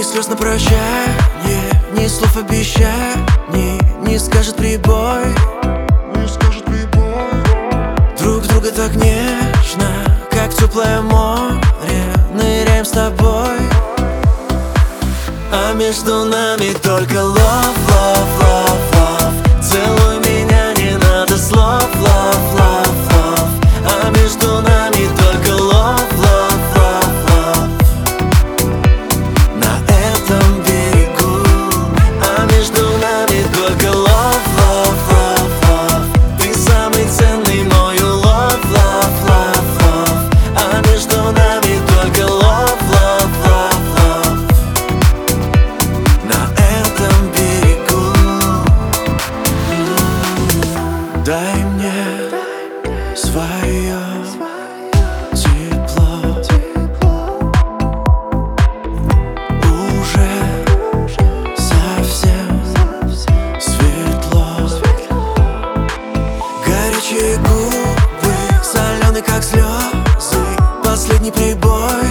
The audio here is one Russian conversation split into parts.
слез на прощанье, ни слов обещаний, не скажет прибой. Друг друга так нежно, как теплое море, ныряем с тобой. А между нами только love, love, love, love. Целуй меня, не надо слов, love, love, love. А между нами только love, love, love, love. На этом берегу. А между нами только love, love, love, love. Ты самый ценный мой love, love, love, love. А между нами только love, love, love, love. На этом берегу. Дай мне свое тепло. Уже совсем светло. Горячие губы, соленые как слезы. Последний прибой.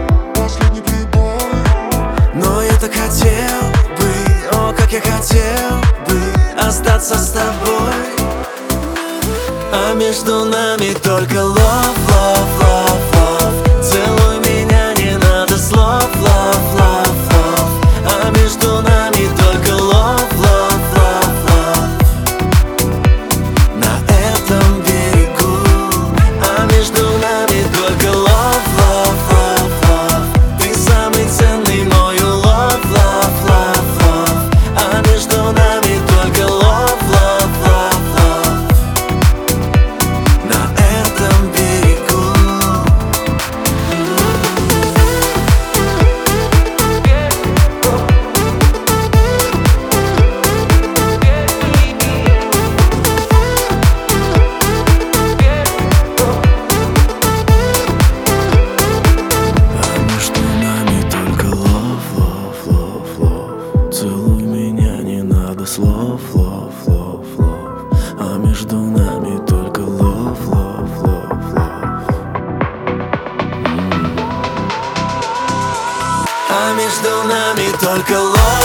Но я так хотел бы, о, как я хотел бы остаться с тобой. А между нами только love, love, love, love. Целуй меня, не надо слов, love, love, love. А между нами только love, love, love, love. На этом берегу. А между нами только love, love, love, love. Ты самый ценный мой love, love, love, love. А между нами только love, love, love, love. На этом берегу. А между нами только love, love, love, love. Целуй меня, не надо слов, love, love, love. А между нами только love, love, love, love. А между нами только love.